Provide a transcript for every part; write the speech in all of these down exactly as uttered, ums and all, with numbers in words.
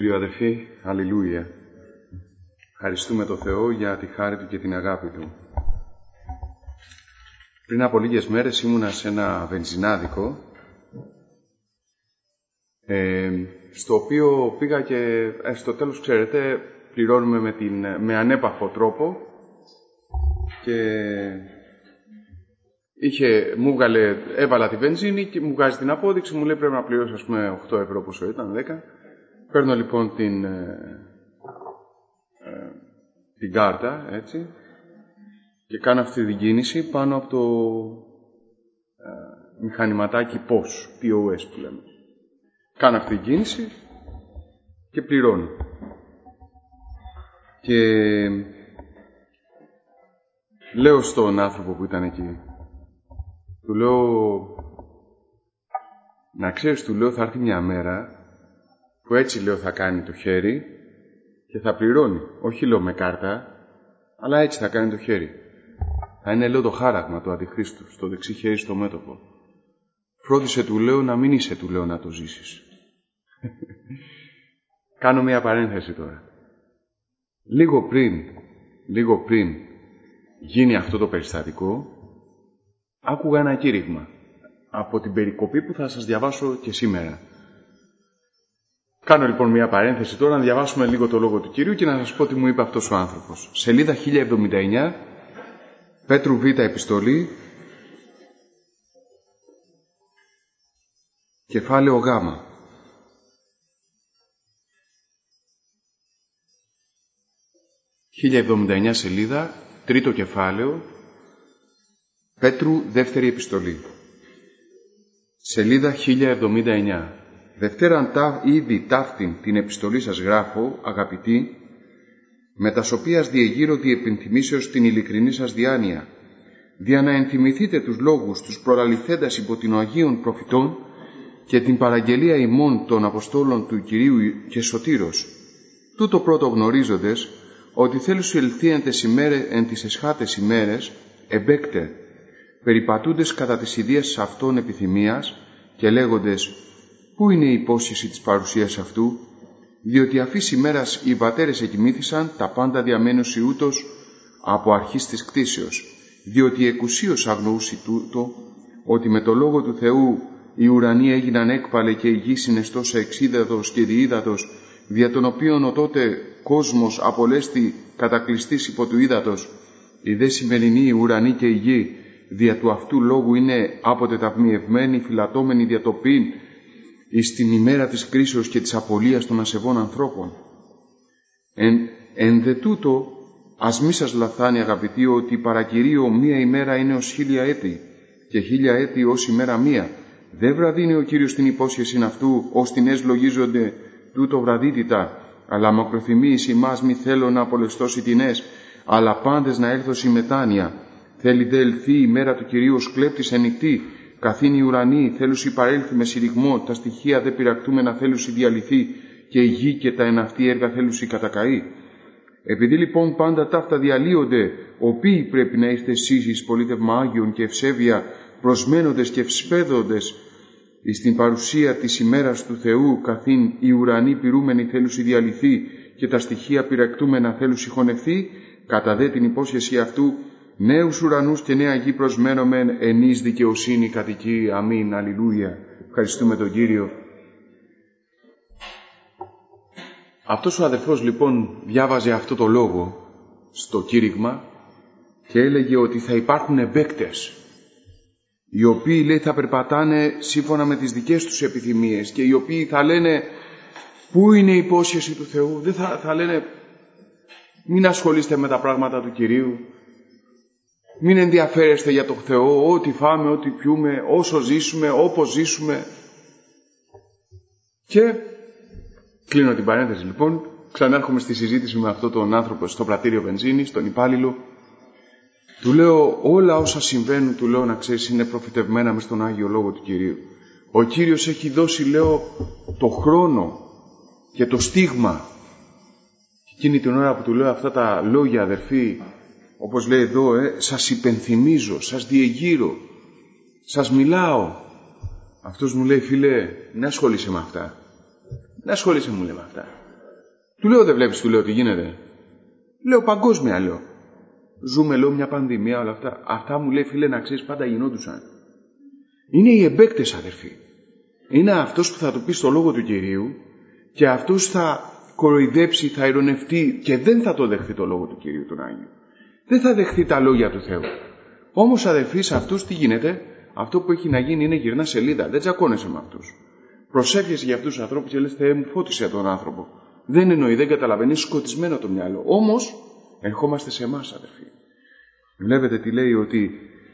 Κύριε αδερφοί, αλληλούια. Ευχαριστούμε τον Θεό για τη χάρη Του και την αγάπη Του. Πριν από λίγες μέρες ήμουνα σε ένα βενζινάδικο, ε, στο οποίο πήγα και ε, στο τέλος, ξέρετε, πληρώνουμε με, την, με ανέπαφο τρόπο και είχε, μου βγάλε, έβαλα τη βενζίνη και μου βγάζει την απόδειξη, μου λέει πρέπει να πληρώσω ας πούμε οκτώ ευρώ πόσο ήταν, δέκα. Παίρνω λοιπόν την, ε, ε, την κάρτα, έτσι, και κάνω αυτή την κίνηση πάνω από το ε, μηχανηματάκι πος, πι ο ες που λέμε. Κάνω αυτή την κίνηση και πληρώνω. Και λέω στον άνθρωπο που ήταν εκεί, του λέω, να ξέρεις, του λέω, θα έρθει μια μέρα που έτσι, λέω, θα κάνει το χέρι και θα πληρώνει. Όχι, λέω, με κάρτα, αλλά έτσι θα κάνει το χέρι. Θα είναι, λέω, το χάραγμα του Αντιχρίστου, στο δεξί χέρι στο μέτωπο. Φρόντισε, του λέω, να μην είσαι, του λέω, να το ζήσεις. Κάνω μια παρένθεση τώρα. Λίγο πριν, λίγο πριν γίνει αυτό το περιστατικό, άκουγα ένα κήρυγμα από την περικοπή που θα σας διαβάσω και σήμερα. Κάνω λοιπόν μια παρένθεση τώρα να διαβάσουμε λίγο το Λόγο του Κυρίου και να σας πω τι μου είπε αυτός ο άνθρωπος. Σελίδα χίλια εβδομήντα εννιά, Πέτρου Β' Επιστολή, κεφάλαιο Γ. χίλια εβδομήντα εννιά σελίδα, τρίτο κεφάλαιο, Πέτρου δεύτερη επιστολή. Σελίδα χίλια εβδομήντα εννιά. Δευτέραν τα, ήδη ταύτην την επιστολή σας γράφω, αγαπητοί, με τας οποίας διεγείρω διεπενθυμίσεως την ειλικρινή σας διάνοια, δια να ενθυμηθείτε τους λόγους τους προλαληθέντας υπό την Αγίων προφητών και την παραγγελία ημών των Αποστόλων του Κυρίου και Σωτήρος. Τούτο πρώτο γνωρίζοντες, ότι θέλει σου ελθεί εν τες, ημέρες, εν τις εσχάτες ημέρες, εμπέκτε, περιπατούντες κατά της ιδίας αυτών επιθυμίας και λέγοντες, πού είναι η υπόσχεση της παρουσίας αυτού, διότι αφής ημέρας οι πατέρες εκοιμήθησαν, τα πάντα διαμένουσι ούτως από αρχής της κτήσεως, διότι εκουσίως αγνοούσι τούτο, ότι με το Λόγο του Θεού οι ουρανοί έγιναν έκπαλε και η γη συναισθώσα εξίδατος και διίδατος, δια των οποίων ο τότε κόσμος απολέστη κατακλειστής υπό του ύδατος, η δε σημερινή η ουρανή και η γη, δια του αυτού λόγου είναι άποτε ταυμιευμένοι, φυλατώμενοι δια το πειν, εις την ημέρα της κρίσεως και της απολίας των ασεβών ανθρώπων. Εν, εν δε τούτο, ας μη σας λαθάνει αγαπητοί, ότι παρακυρίο μία ημέρα είναι ως χίλια έτη και χίλια έτη ως ημέρα μία. Δεν βραδύνει ο Κύριος την υπόσχεση αυτού, ως την ες λογίζονται τούτο βραδύτητα, αλλά μακροθυμίης ημάς μη θέλω να απολεστώσει την ες, αλλά πάντες να έλθω η μετάνοια. Θέλει δε ελθεί η μέρα του Κυρίου ως κλέπτης ενικτή, καθήν οι ουρανοί θέλουσι παρέλθει με συρριγμό, τα στοιχεία δε πειρακτούμενα θέλουσι διαλυθεί και η γη και τα εναυτή έργα θέλουσι κατακαεί. Επειδή λοιπόν πάντα ταύτα διαλύονται, οποίοι πρέπει να είστε εσείς εις πολίτευμα Άγιον και ευσέβεια, προσμένοντες και ευσπέδοντες εις την παρουσία της ημέρας του Θεού, καθήν οι ουρανοί πυρούμενοι θέλουσι διαλυθεί και τα στοιχεία πειρακτούμενα θέλουσι χωνευθεί, κατά δε την υπόσχεση αυτού, νέους ουρανούς και νέα γη προσμένομεν εν εις δικαιοσύνη κατοικεί. Αμήν. Αλληλούια. Ευχαριστούμε τον Κύριο. Αυτός ο αδερφός λοιπόν διάβαζε αυτό το λόγο στο κήρυγμα και έλεγε ότι θα υπάρχουν εμπαίκτες, οι οποίοι, λέει, θα περπατάνε σύμφωνα με τις δικές τους επιθυμίες και οι οποίοι θα λένε πού είναι η υπόσχεση του Θεού. Δεν θα, θα λένε μην ασχολείστε με τα πράγματα του Κυρίου, μην ενδιαφέρεστε για τον Θεό, ό,τι φάμε, ό,τι πιούμε, όσο ζήσουμε, όπως ζήσουμε. Και κλείνω την παρένθεση λοιπόν, ξανάρχομαι στη συζήτηση με αυτόν τον άνθρωπο στο πρατήριο βενζίνης, τον υπάλληλο. Του λέω όλα όσα συμβαίνουν, του λέω να ξέρεις, είναι προφητευμένα μες στον Άγιο Λόγο του Κυρίου. Ο Κύριος έχει δώσει, λέω, το χρόνο και το στίγμα. Εκείνη την ώρα που του λέω αυτά τα λόγια, αδερφοί, όπως λέει εδώ, ε, σας υπενθυμίζω, σας διεγείρω, σας μιλάω. Αυτός μου λέει, φίλε, να ασχολείσαι με αυτά. Να ασχολείσαι, μου λέει, με αυτά. Του λέω, δεν βλέπεις, του λέω, τι γίνεται. Λέω, παγκόσμια, λέω. Ζούμε, λέω, μια πανδημία, όλα αυτά. Αυτά μου λέει, φίλε, να ξέρεις, πάντα γινόντουσαν. Είναι οι εμπαίκτες, αδερφοί. Είναι αυτός που θα του πει στο λόγο του Κυρίου και αυτός θα κοροϊδέψει, θα ειρωνευτεί και δεν θα το δεχθεί το λόγο του Κυρίου τον Άγιο. Δεν θα δεχθεί τα λόγια του Θεού. Όμως, αδερφοί, σε αυτούς τι γίνεται? Αυτό που έχει να γίνει είναι γυρνά σελίδα. Δεν τσακώνεσαι με αυτούς. Προσεύχεσαι για αυτούς τους ανθρώπους και λες, Θεέ μου, φώτισε τον άνθρωπο. Δεν εννοεί, δεν καταλαβαίνει, είναι σκοτισμένο το μυαλό. Όμως, ερχόμαστε σε εμάς, αδερφοί. Βλέπετε τι λέει, ότι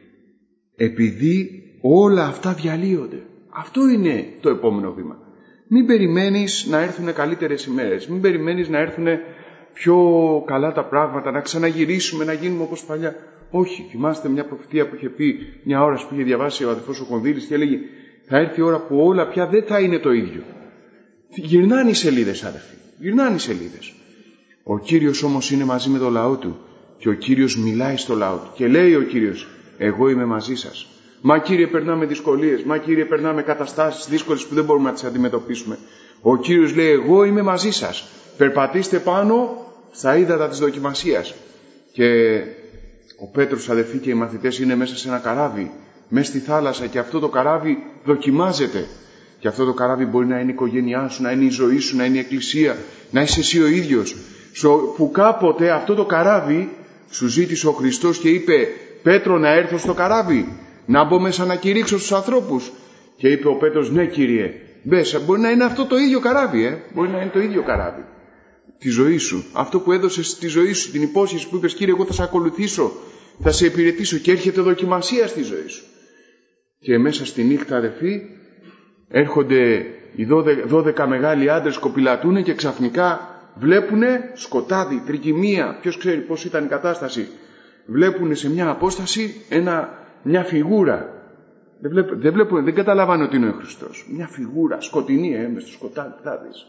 επειδή όλα αυτά διαλύονται. Αυτό είναι το επόμενο βήμα. Μην περιμένεις να έρθουν καλύτερες ημέρες. Μην περιμένεις να έρθουν πιο καλά τα πράγματα, να ξαναγυρίσουμε, να γίνουμε όπως παλιά. Όχι. Θυμάστε μια προφητεία που είχε πει μια ώρα που είχε διαβάσει ο αδελφός ο Κονδύλης και έλεγε, θα έρθει η ώρα που όλα πια δεν θα είναι το ίδιο. Γυρνάνε οι σελίδες, αδελφοί. Γυρνάνε οι σελίδες. Ο Κύριος όμως είναι μαζί με το λαό του και ο Κύριος μιλάει στο λαό του και λέει ο Κύριος, εγώ είμαι μαζί σας. Μα Κύριε, περνάμε δυσκολίες. Μα Κύριε, περνάμε καταστάσεις δύσκολες που δεν μπορούμε να τις αντιμετωπίσουμε. Ο Κύριος λέει, εγώ είμαι μαζί σας. Περπατήστε πάνω στα ύδατα της δοκιμασίας. Και ο Πέτρος, αδελφοί, και οι μαθητές είναι μέσα σε ένα καράβι, μέσα στη θάλασσα, και αυτό το καράβι δοκιμάζεται. Και αυτό το καράβι μπορεί να είναι η οικογένειά σου, να είναι η ζωή σου, να είναι η εκκλησία, να είσαι εσύ ο ίδιος. Που κάποτε αυτό το καράβι σου ζήτησε ο Χριστός και είπε, Πέτρο, να έρθω στο καράβι, να μπω μέσα να κηρύξω στους ανθρώπους. Και είπε ο Πέτρος, ναι Κύριε, μπες. Μπορεί να είναι αυτό το ίδιο καράβι, ε? Μπορεί να είναι το ίδιο καράβι. Τη ζωή σου, αυτό που έδωσες στη ζωή σου, την υπόσχεση που είπες, Κύριε, εγώ θα σε ακολουθήσω, θα σε υπηρετήσω, και έρχεται δοκιμασία στη ζωή σου. Και μέσα στη νύχτα, αδελφοί, έρχονται οι δώδεκα μεγάλοι άντρες, κοπηλατούν και ξαφνικά βλέπουνε σκοτάδι, τρικυμία, ποιος ξέρει πώς ήταν η κατάσταση. Βλέπουνε σε μια απόσταση ένα, μια φιγούρα. Δεν, βλέπ, δεν, βλέπουνε, δεν καταλάβανε ότι είναι ο Χριστός. Μια φιγούρα, σκοτεινή, ε, μες στο σκοτάδι, θα δεις.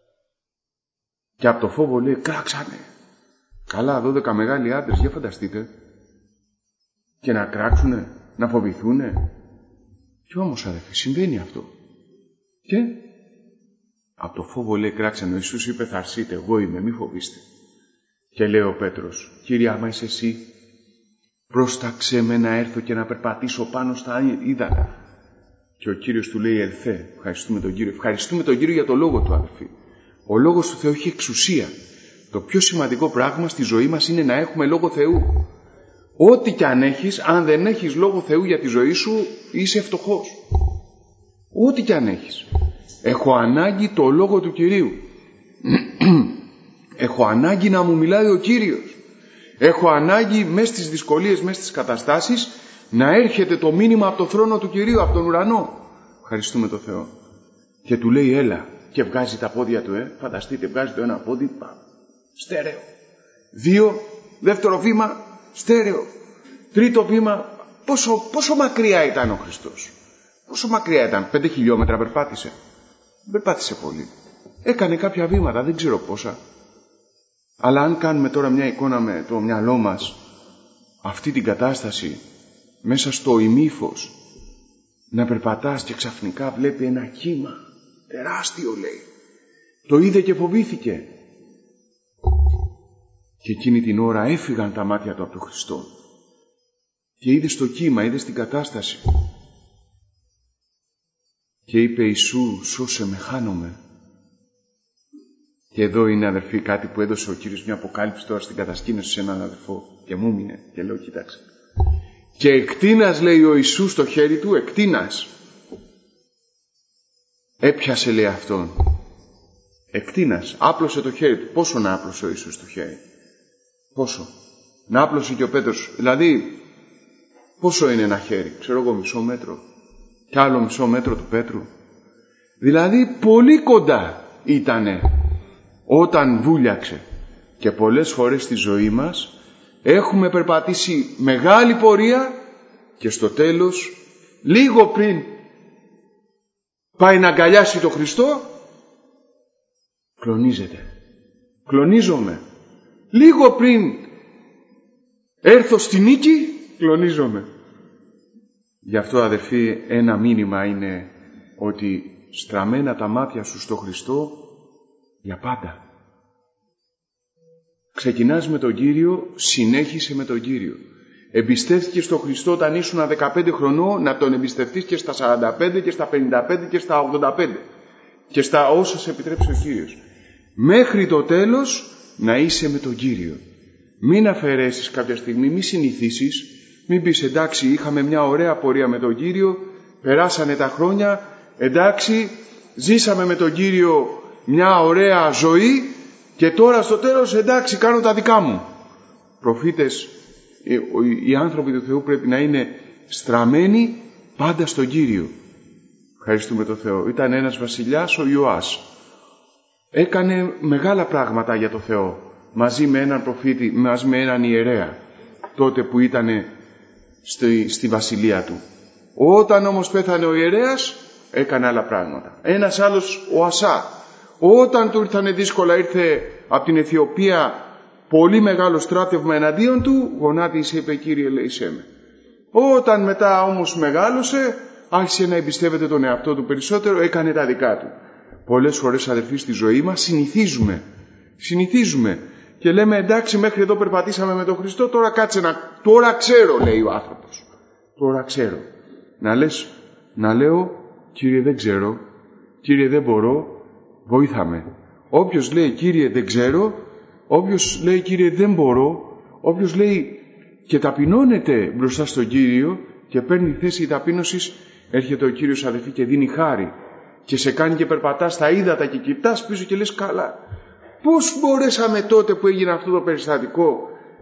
Και από το φόβο, λέει, κράξανε. Καλά, δώδεκα μεγάλοι άντρες, για φανταστείτε. Και να κράξουνε, να φοβηθούνε. Και όμως, αδελφοί, συμβαίνει αυτό. Και από το φόβο, λέει, κράξανε. Ο Ιησούς είπε, θα αρσείτε, εγώ είμαι, μη φοβήστε. Και λέει ο Πέτρος, Κύριε, άμα είσαι εσύ, πρόσταξε με να έρθω και να περπατήσω πάνω στα ύδατα. Και ο Κύριος του λέει, ελθέ. Ευχαριστούμε τον Κύριο. Ευχαριστούμε τον Κύριο για το λόγο του, αδελφοί. Ο λόγος του Θεού έχει εξουσία. Το πιο σημαντικό πράγμα στη ζωή μας είναι να έχουμε λόγο Θεού. Ό,τι κι αν έχεις, αν δεν έχεις λόγο Θεού για τη ζωή σου, είσαι φτωχός. Ό,τι κι αν έχεις. Έχω ανάγκη το λόγο του Κυρίου. Έχω ανάγκη να μου μιλάει ο Κύριος. Έχω ανάγκη μέσα στις δυσκολίες, μέσα στις καταστάσεις, να έρχεται το μήνυμα από το θρόνο του Κυρίου, από τον ουρανό. Ευχαριστούμε τον Θεό. Και του λέει, έλα. Και βγάζει τα πόδια του, ε. Φανταστείτε, βγάζει το ένα πόδι, πα, στέρεο. Δύο, δεύτερο βήμα, στέρεο. Τρίτο βήμα, πόσο, πόσο μακριά ήταν ο Χριστός. Πόσο μακριά ήταν, πέντε χιλιόμετρα περπάτησε. Περπάτησε πολύ. Έκανε κάποια βήματα, δεν ξέρω πόσα. Αλλά αν κάνουμε τώρα μια εικόνα με το μυαλό μας, αυτή την κατάσταση, μέσα στο ημίφος, να περπατάς και ξαφνικά βλέπει ένα κύμα, τεράστιο λέει. Το είδε και φοβήθηκε. Και εκείνη την ώρα έφυγαν τα μάτια του από τον Χριστό. Και είδε στο κύμα, είδε στην κατάσταση. Και είπε, Ιησού, σώσε με, χάνομαι. Και εδώ είναι, αδερφοί, κάτι που έδωσε ο Κύριος μια αποκάλυψη τώρα στην κατασκήνωση σε έναν αδερφό. Και μου έμεινε και λέω, κοίταξε. Και εκτείνας, λέει ο Ιησούς στο χέρι του, εκτείνας. Έπιασε, λέει, αυτόν. Εκτείνας, άπλωσε το χέρι του. Πόσο να άπλωσε ο Ιησούς το χέρι? Πόσο? Να άπλωσε και ο Πέτρος. Δηλαδή, πόσο είναι ένα χέρι? Ξέρω εγώ, μισό μέτρο. Κι άλλο μισό μέτρο του Πέτρου. Δηλαδή, πολύ κοντά ήτανε όταν βούλιαξε. Και πολλές φορές στη ζωή μας έχουμε περπατήσει μεγάλη πορεία και στο τέλος, λίγο πριν πάει να αγκαλιάσει το Χριστό, κλονίζεται. Κλονίζομαι. Λίγο πριν έρθω στη νίκη, κλονίζομαι. Γι' αυτό, αδελφοί, ένα μήνυμα είναι ότι στραμμένα τα μάτια σου στο Χριστό για πάντα. Ξεκινάς με τον Κύριο, συνέχισε με τον Κύριο. Εμπιστεύτηκες στον Χριστό όταν ήσουν δεκαπέντε χρονών, να τον εμπιστευτείς και στα σαράντα πέντε και στα πενήντα πέντε και στα ογδόντα πέντε και στα όσα σε επιτρέψει ο Κύριος. Μέχρι το τέλος να είσαι με τον Κύριο. Μην αφαιρέσεις κάποια στιγμή, μην συνηθίσεις, μην πεις εντάξει είχαμε μια ωραία πορεία με τον Κύριο, περάσανε τα χρόνια, εντάξει ζήσαμε με τον Κύριο μια ωραία ζωή και τώρα στο τέλος εντάξει κάνω τα δικά μου. Προφήτες, οι άνθρωποι του Θεού πρέπει να είναι στραμμένοι πάντα στον Κύριο. Ευχαριστούμε τον Θεό. Ήταν ένας βασιλιάς, ο Ιωάς. Έκανε μεγάλα πράγματα για τον Θεό. Μαζί με έναν προφήτη, μαζί με έναν ιερέα. Τότε που ήταν στη, στη βασιλεία του. Όταν όμως πέθανε ο ιερέας, έκανε άλλα πράγματα. Ένας άλλος, ο Ασά. Όταν του ήρθανε δύσκολα, ήρθε από την Αιθιοπία πολύ μεγάλο στράτευμα εναντίον του, γονάτισε, είπε Κύριε ελέησέ με. Όταν μετά όμως μεγάλωσε, άρχισε να εμπιστεύεται τον εαυτό του περισσότερο, έκανε τα δικά του. Πολλές φορές αδερφοί στη ζωή μας συνηθίζουμε, συνηθίζουμε και λέμε εντάξει μέχρι εδώ περπατήσαμε με τον Χριστό, τώρα κάτσε να, τώρα ξέρω λέει ο άνθρωπος, τώρα ξέρω. Να λες, να λέω Κύριε δεν ξέρω, Κύριε δεν μπορώ, βοήθαμε. Όποιος λέει Κύριε δεν ξέρω, όποιος λέει Κύριε δεν μπορώ, όποιος λέει και ταπεινώνεται μπροστά στον Κύριο και παίρνει θέση ταπείνωσης, έρχεται ο Κύριος αδελφοί και δίνει χάρη και σε κάνει και περπατάς στα ύδατα και κοιτάς πίσω και λες καλά. Πώς μπορέσαμε τότε που έγινε αυτό το περιστατικό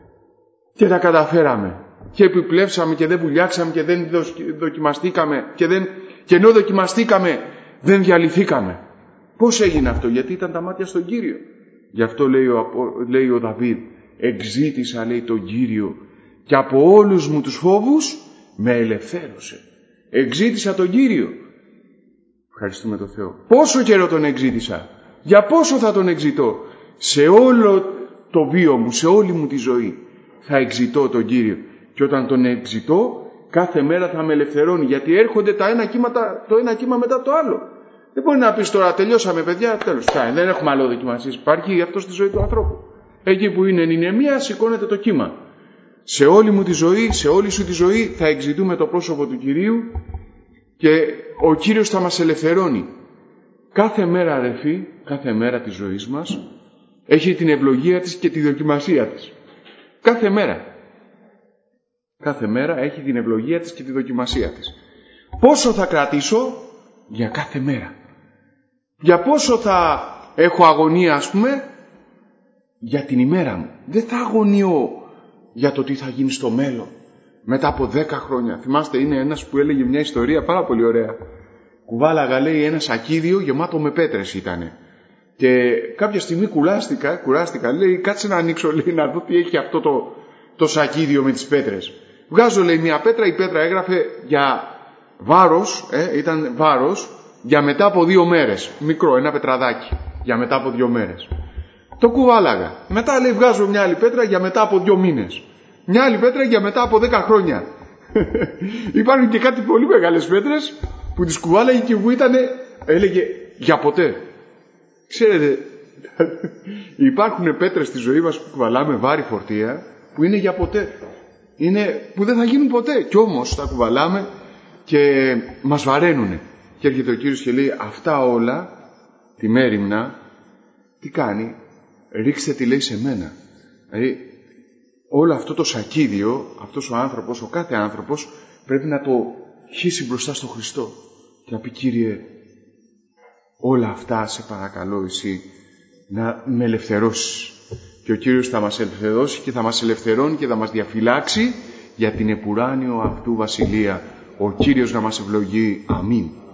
και τα καταφέραμε και επιπλέψαμε και δεν βουλιάξαμε και δεν δοκιμαστήκαμε και, δεν, και ενώ δοκιμαστήκαμε δεν διαλυθήκαμε. Πώς έγινε αυτό? Γιατί ήταν τα μάτια στον Κύριο. Γι' αυτό λέει ο, λέει ο Δαβίδ, εξήτησα λέει τον Κύριο και από όλους μου τους φόβους με ελευθέρωσε. Εξήτησα τον Κύριο. Ευχαριστούμε τον Θεό. Πόσο καιρό τον εξήτησα? Για πόσο θα τον εξητώ? Σε όλο το βίο μου, σε όλη μου τη ζωή θα εξητώ τον Κύριο. Και όταν τον εξητώ, κάθε μέρα θα με ελευθερώνει. Γιατί έρχονται τα ένα κύματα, το ένα κύμα μετά το άλλο. Δεν μπορεί να πεις τώρα τελειώσαμε παιδιά, τέλος. Δεν έχουμε άλλο δοκιμασίες. Υπάρχει αυτό στη ζωή του ανθρώπου. Εκεί που είναι νηνεμία σηκώνεται το κύμα. Σε όλη μου τη ζωή, σε όλη σου τη ζωή θα εξητούμε το πρόσωπο του Κυρίου και ο Κύριος θα μας ελευθερώνει. Κάθε μέρα αδερφοί, κάθε μέρα της ζωής μας έχει την ευλογία της και τη δοκιμασία της. Κάθε μέρα. Κάθε μέρα έχει την ευλογία της και τη δοκιμασία της. Πόσο θα κρατήσω? Για κάθε μέρα. Για πόσο θα έχω αγωνία ας πούμε? Για την ημέρα μου. Δεν θα αγωνιώ για το τι θα γίνει στο μέλλον. Μετά από δέκα χρόνια. Θυμάστε είναι ένας που έλεγε μια ιστορία πάρα πολύ ωραία. Κουβάλαγα λέει ένα σακίδιο γεμάτο με πέτρες ήτανε. Και κάποια στιγμή κουράστηκα, κουράστηκα λέει κάτσε να ανοίξω λέει να δω τι έχει αυτό το, το σακίδιο με τις πέτρες. Βγάζω λέει μια πέτρα, η πέτρα έγραφε για βάρος, ε, ήταν βάρος για μετά από δύο μέρες. Μικρό, ένα πετραδάκι για μετά από δύο μέρες. Το κουβάλαγα. Μετά λέει βγάζω μια άλλη πέτρα για μετά από δύο μήνες. Μια άλλη πέτρα για μετά από δέκα χρόνια. Υπάρχουν και κάτι πολύ μεγάλες πέτρες που τις κουβάλαγε και που ήτανε, έλεγε για ποτέ. Ξέρετε, υπάρχουν πέτρες στη ζωή μας που κουβαλάμε βάρη φορτία που είναι για ποτέ. Είναι που δεν θα γίνουν ποτέ. Κι όμως τα κουβαλάμε και μας βαραίνουνε. Και έρχεται ο Κύριος και λέει αυτά όλα τη μέριμνα τι κάνει? Ρίξτε τη λέει σε μένα. Δηλαδή όλο αυτό το σακίδιο, αυτός ο άνθρωπος, ο κάθε άνθρωπος πρέπει να το χύσει μπροστά στον Χριστό και να πει Κύριε όλα αυτά σε παρακαλώ εσύ να με ελευθερώσεις. Και ο Κύριος θα μας ελευθερώσει και θα μας ελευθερώνει και θα μας διαφυλάξει για την επουράνιο αυτού βασιλεία. Ο Κύριος να μας ευλογεί. Αμήν.